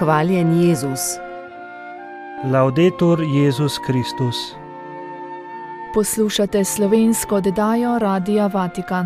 Hvaljen Jezus. Laudetur Jezus Kristus. Poslušate slovensko oddajo Radia Vatikan.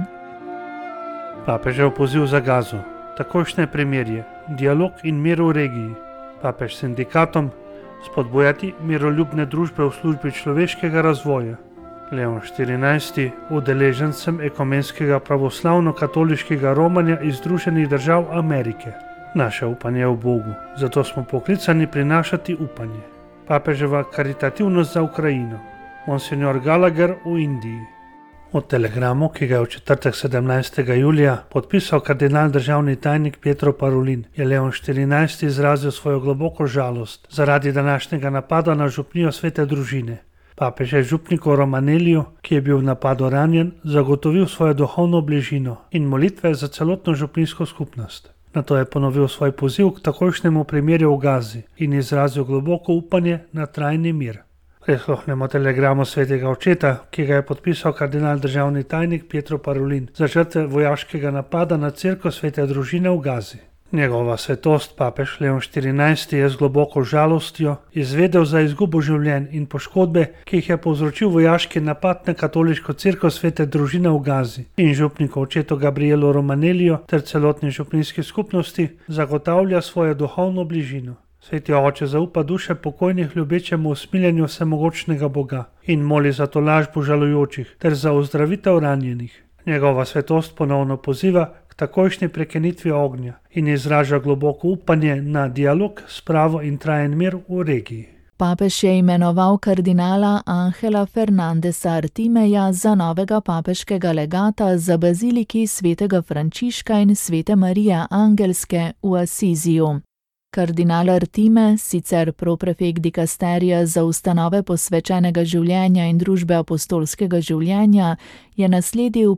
Papežev poziv za Gazo, takojšnje premirje, dialog in mir v regiji. Papež sindikatom spodbujati miroljubne družbe v službi človeškega razvoja. Leon XIV, udeležencem ekumenskega pravoslavno-katoliškega romanja iz Združenih držav Amerike. Naše upanje je v Bogu, zato smo poklicani prinašati upanje. Papeževa karitativnost za Ukrajino. Monsignor Gallagher v Indiji. O telegramu, ki ga je v četrtek 17. julija podpisal kardinal državni tajnik Pietro Parolin, je Leon XIV izrazil svojo globoko žalost zaradi današnjega napada na župnijo Svete družine. Papež je župniku Romaneliju, ki je bil v napadu ranjen, zagotovil svojo duhovno bližino in molitve za celotno župnijsko skupnost. Nato je ponovil svoj poziv k takojšnjemu premirju v Gazi in izrazil globoko upanje na trajni mir. Prisluhnemo telegramu svetega očeta, ki ga je podpisal kardinal državni tajnik Pietro Parolin za žrtve vojaškega napada na cerkev Svete družine v Gazi. Njegova svetost, papež Leon XIV, je z globoko žalostjo izvedel za izgubo življenj in poškodbe, ki jih je povzročil vojaški napad na katoliško cerkev Svete družine v Gazi, in župniku očetu Gabrielu Romaneliju ter celotni župnijski skupnosti zagotavlja svojo duhovno bližino. Sveti oče zaupa duše pokojnih ljubečemu usmiljenju vsemogočnega Boga in moli za tolažbo žalujočih ter za ozdravitev ranjenih. Njegova svetost ponovno poziva k takojšnji prekinitvi ognja in izraža globoko upanje na dialog, spravo in trajen mir v regiji. Papež je imenoval kardinala Angela Fernandesa Artimeja za novega papeškega legata za baziliki svetega Frančiška in svete Marije Angelske v Asiziju. Kardinal Artime, sicer proprefekt dikasterija za ustanove posvečenega življenja in družbe apostolskega življenja, je nasledil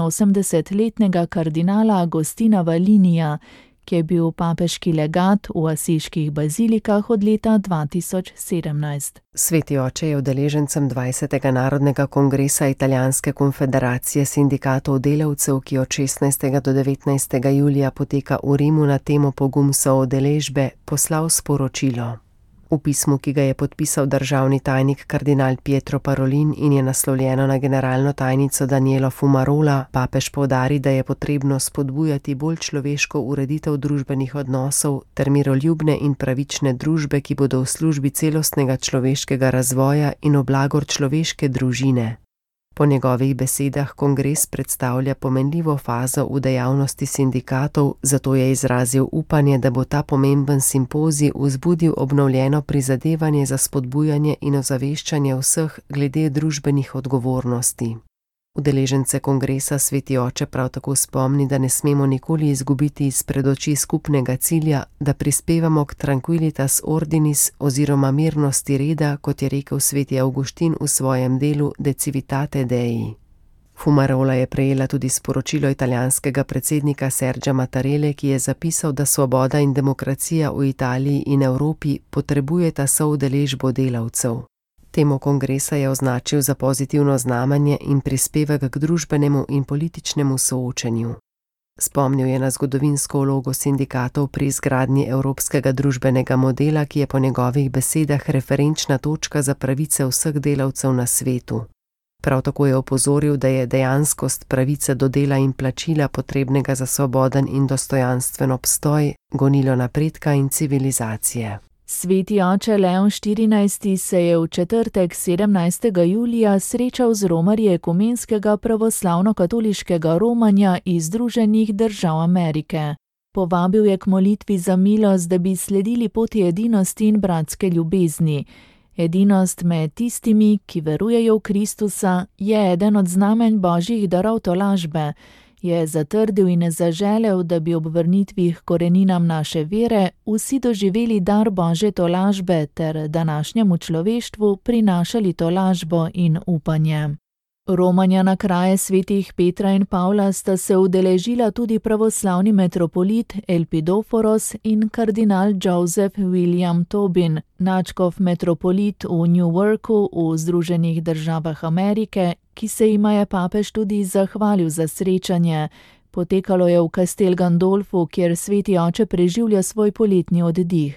85-letnega kardinala Agostina Valinija, ki je bil papeški legat v asiških bazilikah od leta 2017. Sveti oče je udeležencem 20. Narodnega kongresa Italijanske konfederacije sindikatov delavcev, ki od 16. do 19. julija poteka v Rimu na temo pogum soudeležbe, poslal sporočilo. V pismu, ki ga je podpisal državni tajnik kardinal Pietro Parolin in je naslovljeno na generalno tajnico Danielo Fumarola, papež poudari, da je potrebno spodbujati bolj človeško ureditev družbenih odnosov ter miroljubne in pravične družbe, ki bodo v službi celostnega človeškega razvoja in v blagor človeške družine. Po njegovih besedah kongres predstavlja pomenljivo fazo v dejavnosti sindikatov, zato je izrazil upanje, da bo ta pomemben simpozij vzbudil obnovljeno prizadevanje za spodbujanje in ozaveščanje vseh glede družbenih odgovornosti. Udeležence kongresa sveti oče prav tako spomni, da ne smemo nikoli izgubiti izpred oči skupnega cilja, da prispevamo k tranquilitas ordinis oziroma mirnosti reda, kot je rekel sveti Avguštin v svojem delu De civitate Dei. Fumarola je prejela tudi sporočilo italijanskega predsednika Sergia Mattarelle, ki je zapisal, da svoboda in demokracija v Italiji in Evropi potrebujeta soudeležbo delavcev. Temo kongresa je označil za pozitivno znamenje in prispevek k družbenemu in političnemu soočenju. Spomnil je na zgodovinsko vlogo sindikatov pri izgradnji evropskega družbenega modela, ki je po njegovih besedah referenčna točka za pravice vseh delavcev na svetu. Prav tako je opozoril, da je dejanskost pravice do dela in plačila potrebnega za svoboden in dostojanstven obstoj, gonilo napredka in civilizacije. Sveti oče Leon XIV se je v četrtek 17. julija srečal z romarji ekumenskega pravoslavno-katoliškega romanja iz Združenih držav Amerike. Povabil je k molitvi za milost, da bi sledili poti edinosti in bratske ljubezni. Edinost med tistimi, ki verujejo v Kristusa, je eden od znamenj božjih darov tolažbe. Je zatrdil in zaželel, da bi ob vrnitvi k koreninam naše vere vsi doživeli dar božje tolažbe ter današnjemu človeštvu prinašali tolažbo in upanje. Romanja na kraje svetih Petra in Pavla sta se udeležila tudi pravoslavni metropolit Elpidoforos in kardinal Joseph William Tobin, nadškof metropolit v Newarku v Združenih državah Amerike, ki se jima je papež tudi zahvalil za srečanje. Potekalo je v Castel Gandolfu, kjer sveti oče preživlja svoj poletni oddih.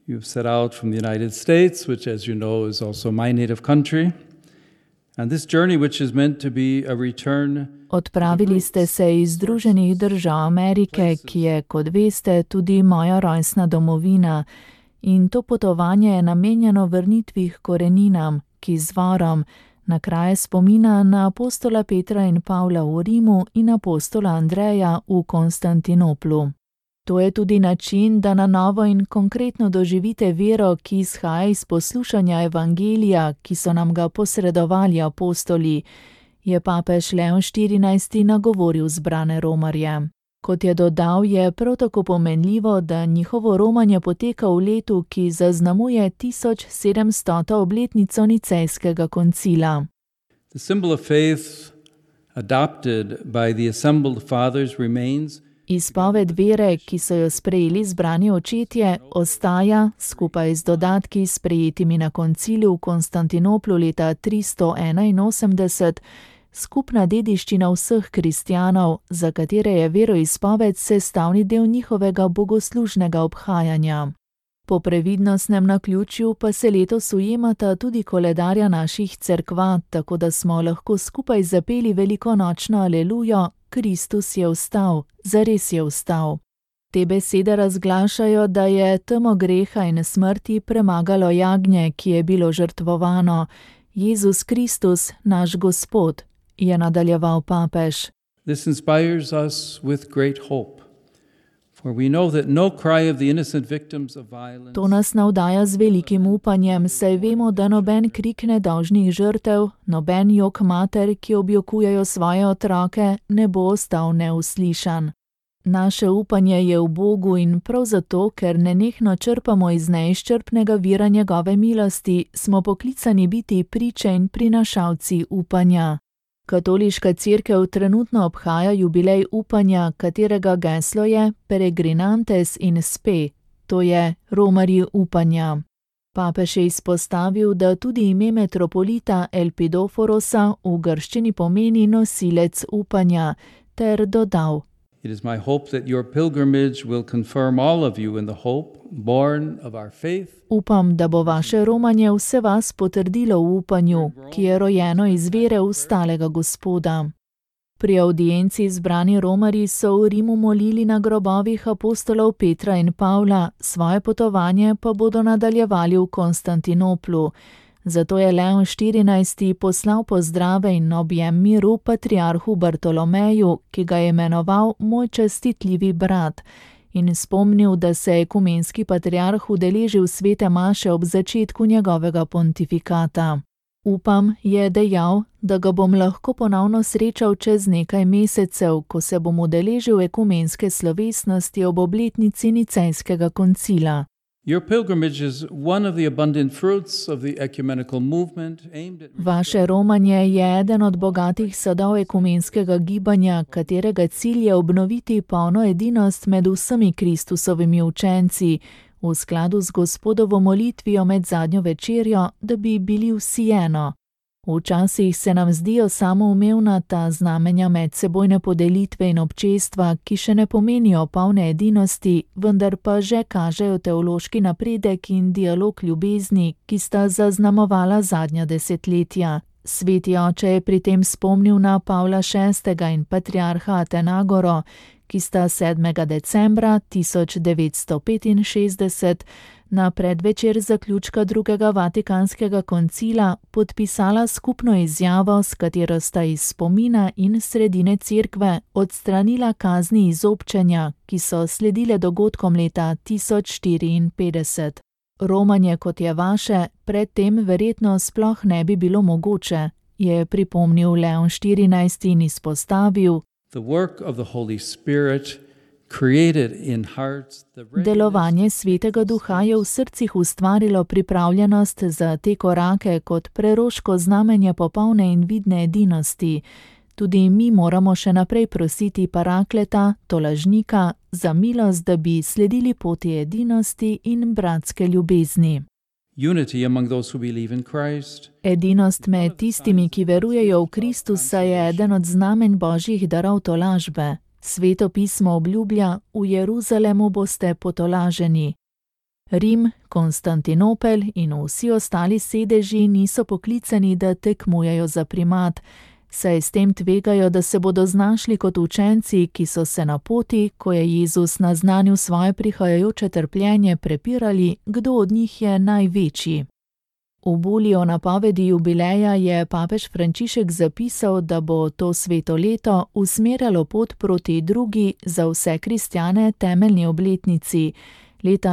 You've set out from the United States, which, as you know, is also my native country. And this journey, which is meant to be a return. Odpravili ste se iz Združenih držav Amerike, ki je, kot veste, tudi moja rojstna domovina. In to potovanje je namenjeno vrnitvi k koreninam, k izvorom, na kraje spomina na apostola Petra in Pavla v Rimu in apostola Andreja v Konstantinoplu. To je tudi način, da na novo in konkretno doživite vero, ki izhaja iz poslušanja evangelija, ki so nam ga posredovali apostoli, je papež Leon XIV. Nagovoril zbrane romarje. Kot je dodal, je prav tako pomenljivo, da njihovo romanje poteka v letu, ki zaznamuje 1700. obletnico Nicejskega koncila. The symbol of faith adopted by the assembled fathers remains. Izpoved vere, ki so jo sprejeli zbrani očetje, ostaja, skupaj z dodatki sprejetimi na koncilu v Konstantinoplu leta 381, skupna dediščina vseh kristjanov, za katere je veroizpoved sestavni del njihovega bogoslužnega obhajanja. Po previdnostnem naključju pa se letos ujemata tudi koledarja naših cerkva, tako da smo lahko skupaj zapeli velikonočno alelujo, Kristus je vstal, zares je vstal. Te besede razglašajo, da je temo greha in smrti premagalo jagnje, ki je bilo žrtvovano. Jezus Kristus, naš Gospod, je nadaljeval papež. This inspires us with great hope. For we know that no cry of the innocent victims of violence. To nas navdaja z velikim upanjem, saj vemo, da noben krik nedolžnih žrtev, noben jok mater, ki objokujejo svoje otroke, ne bo ostal neuslišan. Naše upanje je v Bogu in prav zato, ker nenehno črpamo iz neizčrpnega vira njegove milosti, smo poklicani biti priče in prinašalci upanja. Katoliška cerkev trenutno obhaja jubilej upanja, katerega geslo je Peregrinantes in Spe, to je romarji upanja. Papež je izpostavil, da tudi ime metropolita Elpidoforosa v grščini pomeni nosilec upanja, ter dodal: It is my hope that your pilgrimage will confirm all of you in the hope born of our faith. Upam, da bo vaše romanje vse vas potrdilo v upanju, ki je rojeno iz vere v stalega Gospoda. Pri avdienci zbrani romarji so v Rimu molili na grobovih apostolov Petra in Pavla, svoje potovanje pa bodo nadaljevali v Konstantinoplu. Zato je Leon XIV. Poslal pozdrave in objem miru patriarhu Bartolomeju, ki ga je imenoval moj častitljivi brat, in spomnil, da se je ekumenski patriarh udeležil svete maše ob začetku njegovega pontifikata. Upam, je dejal, da ga bom lahko ponovno srečal čez nekaj mesecev, ko se bom udeležil ekumenske slovesnosti ob obletnici Nicejskega koncila. Your pilgrimage is one of the abundant fruits of the ecumenical movement aimed at... Vaše romanje je eden od bogatih sadov ekumenskega gibanja, katerega cilj je obnoviti polno edinost med vsemi Kristusovimi učenci, v skladu z Gospodovo molitvijo med zadnjo večerjo, da bi bili vsi eno. Včasih se nam zdijo samoumevna ta znamenja medsebojne podelitve in občestva, ki še ne pomenijo polne edinosti, vendar pa že kažejo teološki napredek in dialog ljubezni, ki sta zaznamovala zadnja desetletja. Sveti oče je pri tem spomnil na Pavla VI. In patriarha Atenagoro, ki sta 7. decembra 1965 na predvečer zaključka drugega Vatikanskega koncila podpisala skupno izjavo, s katero sta iz spomina in sredine cerkve odstranila kazni izobčenja, ki so sledile dogodkom leta 1054. Romanje, kot je vaše, predtem verjetno sploh ne bi bilo mogoče, je pripomnil Leon XIV. In izpostavil: Delovanje Svetega Duha je v srcih ustvarilo pripravljenost za te korake kot preroško znamenje popolne in vidne edinosti. Tudi mi moramo še naprej prositi Parakleta, tolažnika, za milost, da bi sledili poti edinosti in bratske ljubezni. Edinost med tistimi, ki verujejo v Kristusa, je eden od znamenj Božjih darov tolažbe. Sveto pismo obljublja: v Jeruzalemu boste potolaženi. Rim, Konstantinopel in vsi ostali sedeži niso poklicani, da tekmujejo za primat, saj s tem tvegajo, da se bodo znašli kot učenci, ki so se na poti, ko je Jezus naznanil svoje prihajajoče trpljenje, prepirali, kdo od njih je največji. V bulji o napovedi jubileja je papež Frančišek zapisal, da bo to sveto leto usmerjalo pot proti drugi, za vse kristjane temeljni obletnici. Leta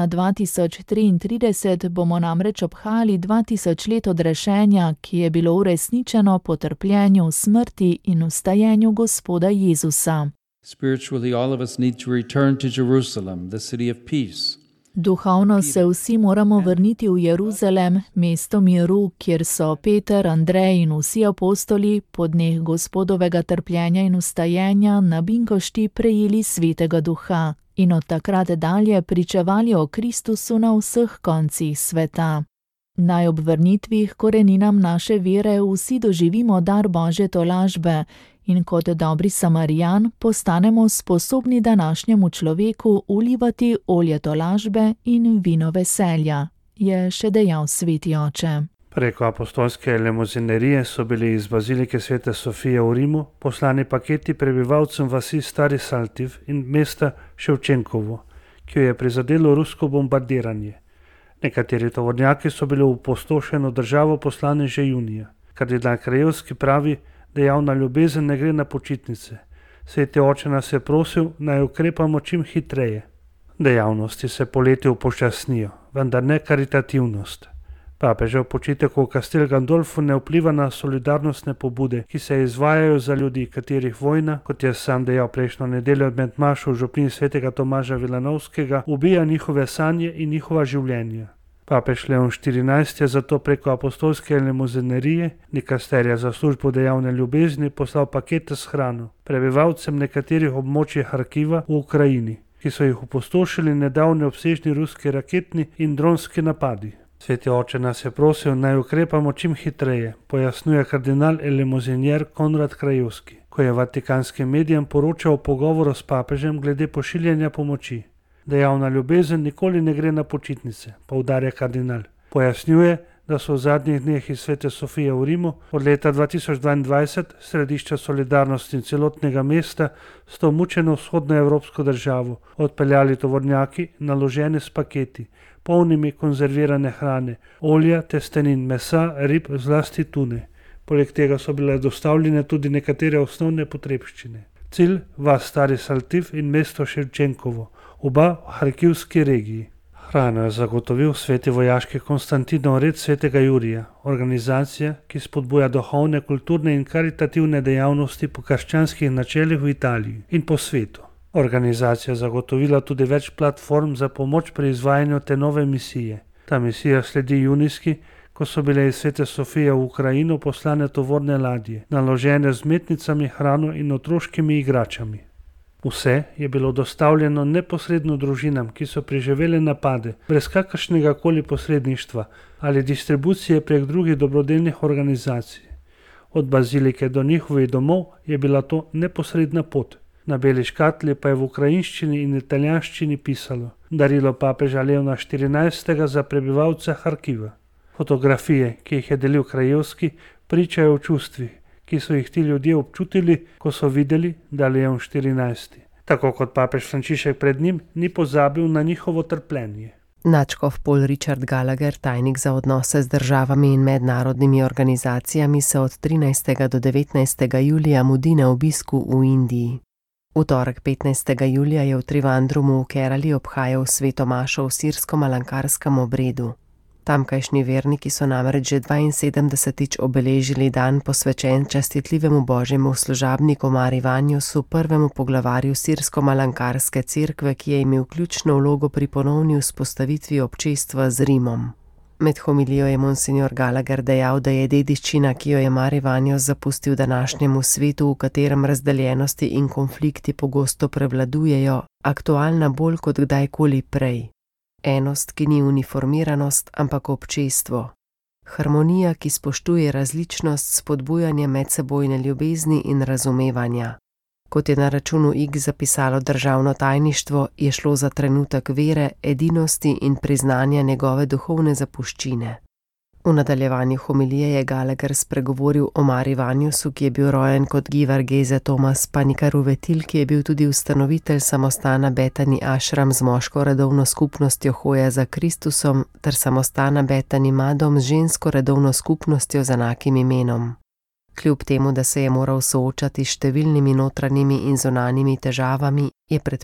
2033 bomo namreč obhajali 2000 let odrešenja, ki je bilo uresničeno po trpljenju, smrti in vstajenju Gospoda Jezusa. Spiritually, all of us need to return to Jerusalem, the city of peace. Duhovno se vsi moramo vrniti v Jeruzalem, mesto miru, kjer so Peter, Andrej in vsi apostoli po dneh Gospodovega trpljenja in vstajenja na binkošti prejeli Svetega Duha in od takrat dalje pričevali o Kristusu na vseh koncih sveta. Naj ob vrnitvi h koreninam naše vere vsi doživimo dar Božje tolažbe in kot dobri Samarijan postanemo sposobni današnjemu človeku ulivati olje tolažbe in vino veselja, je še dejal sveti oče. Preko apostolske limuzinerije so bili iz bazilike Svete Sofije v Rimu poslani paketi prebivalcem vasi Stari Saltiv in mesta Ševčenkovo, ki jo je prizadelo rusko bombardiranje. Nekateri tovornjaki so bili v opustošeno državo poslani že junija. Kardinal Krajevski pravi, da javna ljubezen ne gre na počitnice. Sveti oče nas je prosil, naj ukrepamo čim hitreje. Dejavnosti se poleti upočasnijo, vendar ne karitativnost. Papežev počitek v Castel Gandolfu ne vpliva na solidarnostne pobude, ki se izvajajo za ljudi, katerih vojna, kot je sam dejal prejšnjo nedeljo med mašo v župniji svetega Tomaža Vilanovskega, ubija njihove sanje in njihova življenja. Papež Leon XIV je zato preko apostolske limuzinerije, dikasterija za službo dejavne ljubezni, poslal pakete s hrano prebivalcem nekaterih območij Harkiva v Ukrajini, ki so jih opustošili nedavni obsežni ruski raketni in dronski napadi. Sveti oče nas je prosil, naj ukrepamo čim hitreje, pojasnjuje kardinal limuzinier Konrad Krajewski, ko je vatikanskim medijem poročal o pogovoru s papežem glede pošiljanja pomoči. Dejavna ljubezen nikoli ne gre na počitnice, poudarja kardinal. Pojasnjuje, da so v zadnjih dneh iz Svete Sofije v Rimu od leta 2022 središča solidarnosti in celotnega mesta s to mučeno vzhodnoevropsko državo odpeljali tovornjaki naloženi s paketi, polnimi konzervirane hrane, olja, testenin, mesa, rib, zlasti tune. Poleg tega so bile dostavljene tudi nekatere osnovne potrebščine. Cilj vas Stari Saltiv in mesto Ševčenkovo, oba v Harkivski regiji. Hrano je zagotovil sveti vojaški Konstantinov red svetega Jurija, organizacija, ki spodbuja duhovne, kulturne in karitativne dejavnosti po krščanskih načelih v Italiji in po svetu. Organizacija zagotovila tudi več platform za pomoč pri izvajanju te nove misije. Ta misija sledi junijski, ko so bile iz Svete Sofije v Ukrajino poslane tovorne ladje, naložene z metnicami, hrano in otroškimi igračami. Vse je bilo dostavljeno neposredno družinam, ki so preživele napade, brez kakršnega koli posredništva ali distribucije prek drugih dobrodelnih organizacij. Od bazilike do njihovih domov je bila to neposredna pot. Na beli škatli pa je v ukrajinščini in italijanščini pisalo: darilo papeža Leona XIV za prebivalce Harkiva. Fotografije, ki jih je delil Krajewski, pričajo o čustvih, ki so jih ti ljudje občutili, ko so videli, da Leon XIV, tako kot papež Frančišek pred njim, ni pozabil na njihovo trpljenje. Nadškof Paul Richard Gallagher, tajnik za odnose z državami in mednarodnimi organizacijami, se od 13. do 19. julija mudi na obisku v Indiji. V torek 15. julija je v Trivandrumu v Kerali obhajal sveto mašo v sirsko-malankarskem obredu. Tamkajšnji verniki so namreč že 72. obeležili dan posvečen častitljivemu božjemu služabniku Marivanjusu, prvemu poglavarju sirsko-malankarske cerkve, ki je imel ključno vlogo pri ponovni vzpostavitvi občestva z Rimom. Med homilijo je monsignor Gallagher dejal, da je dediščina, ki jo je Marivanjus zapustil današnjemu svetu, v katerem razdeljenosti in konflikti pogosto prevladujejo, aktualna bolj kot kdajkoli prej. Enost, ki ni uniformiranost, ampak občestvo. Harmonija, ki spoštuje različnost, spodbujanje medsebojne ljubezni in razumevanja. Kot je na računu X zapisalo državno tajništvo, je šlo za trenutek vere, edinosti in priznanja njegove duhovne zapuščine. V nadaljevanju homilije je Gallagher spregovoril o Mari Vanjusu, ki je bil rojen kot Givar Geze Thomas Panikaru Vetil, ki je bil tudi ustanovitelj samostana Bethany Ashram z moško redovno skupnostjo Hoja za Kristusom ter samostana Bethany Madom z žensko redovno skupnostjo z enakim imenom. Kljub temu, da se je moral soočati s številnimi notranjimi in zunanjimi težavami, je pred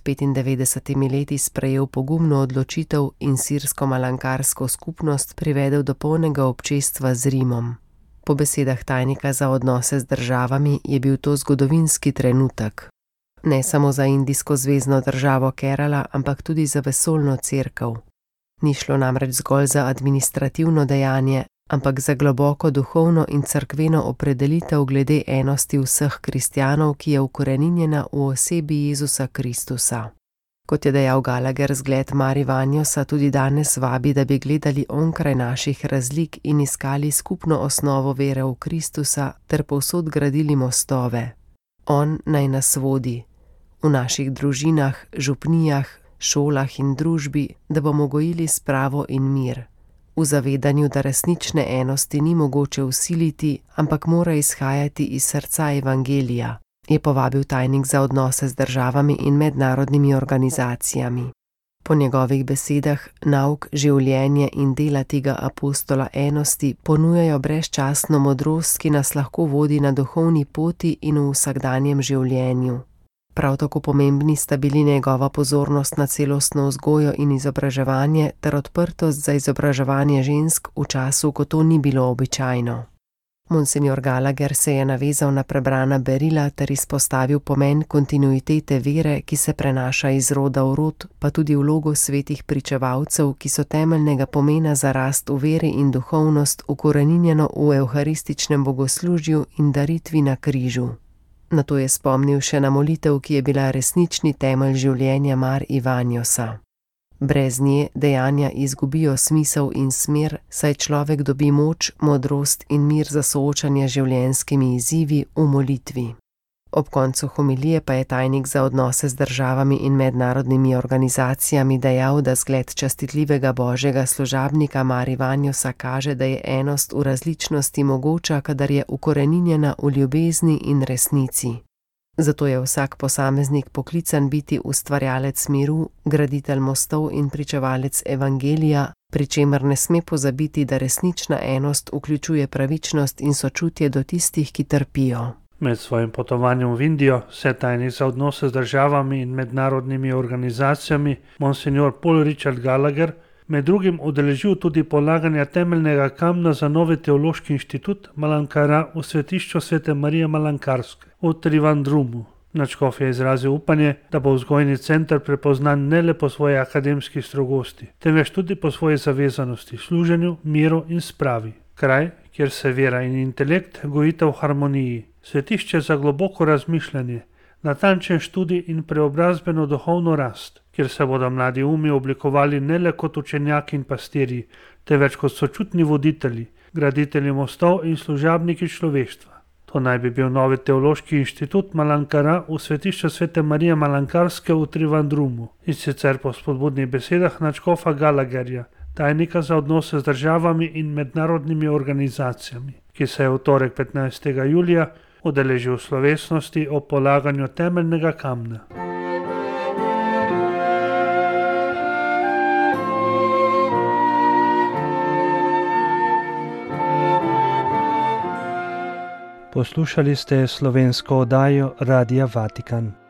95 leti sprejel pogumno odločitev in sirsko-malankarsko skupnost privedel do polnega občestva z Rimom. Po besedah tajnika za odnose z državami je bil to zgodovinski trenutek. Ne samo za indijsko zvezno državo Kerala, ampak tudi za vesoljno cerkev. Ni šlo namreč zgolj za administrativno dejanje, ampak za globoko duhovno in cerkveno opredelitev glede enosti vseh kristjanov, ki je ukoreninjena v osebi Jezusa Kristusa. Kot je dejal Gallagher, zgled Mari Vanjusa tudi danes vabi, da bi gledali onkraj naših razlik in iskali skupno osnovo vere v Kristusa ter povsod gradili mostove. On naj nas vodi v naših družinah, župnijah, šolah in družbi, da bomo gojili spravo in mir. V zavedanju, da resnične enosti ni mogoče vsiliti, ampak mora izhajati iz srca evangelija, je povabil tajnik za odnose z državami in mednarodnimi organizacijami. Po njegovih besedah nauk, življenje in dela tega apostola enosti ponujajo brezčasno modrost, ki nas lahko vodi na duhovni poti in v vsakdanjem življenju. Prav tako pomembni sta bili njegova pozornost na celostno vzgojo in izobraževanje ter odprtost za izobraževanje žensk v času, ko to ni bilo običajno. Monsignor Gallagher se je navezal na prebrana berila ter izpostavil pomen kontinuitete vere, ki se prenaša iz roda v rod, pa tudi vlogo svetih pričevalcev, ki so temeljnega pomena za rast v veri in duhovnost ukoreninjeno v evharističnem bogoslužju in daritvi na križu. Nato je spomnil še na molitev, ki je bila resnični temelj življenja Mar Vanjusa. Brez nje dejanja izgubijo smisel in smer, saj človek dobi moč, modrost in mir za soočanje z življenjskimi izzivi v molitvi. Ob koncu homilije pa je tajnik za odnose z državami in mednarodnimi organizacijami dejal, da zgled častitljivega božjega služabnika Mari Vanjusa kaže, da je enost v različnosti mogoča, kadar je ukoreninjena v ljubezni in resnici. Zato je vsak posameznik poklican biti ustvarjalec miru, graditelj mostov in pričevalec evangelija, pri čemer ne sme pozabiti, da resnična enost vključuje pravičnost in sočutje do tistih, ki trpijo. Med svojim potovanjem v Indijo se je tajnik za odnose z državami in mednarodnimi organizacijami Monsignor Paul Richard Gallagher med drugim udeležil tudi polaganja temeljnega kamna za novi teološki inštitut Malankara v svetišču Svete Marije Malankarske v Trivandrumu. Nadškof je izrazil upanje, da bo vzgojni center prepoznan ne le po svoji akademski strogosti, temveč tudi po svoji zavezanosti, služenju, miru in spravi. Kraj, kjer se vera in intelekt gojita v harmoniji. Svetišče za globoko razmišljanje, natančen študij in preobrazbeno duhovno rast, kjer se bodo mladi umi oblikovali ne le kot učenjaki in pastirji, temveč kot sočutni voditelji, graditelji mostov in služabniki človeštva. To naj bi bil novi teološki inštitut Malankara v svetišču Svete Marije Malankarske v Trivandrumu, in sicer po spodbudnih besedah nadškofa Gallagherja, tajnika za odnose z državami in mednarodnimi organizacijami, ki se je v torek 15. julija udeležil slovesnosti o polaganju temeljnega kamna. Poslušali ste slovensko oddajo Radia Vatikan.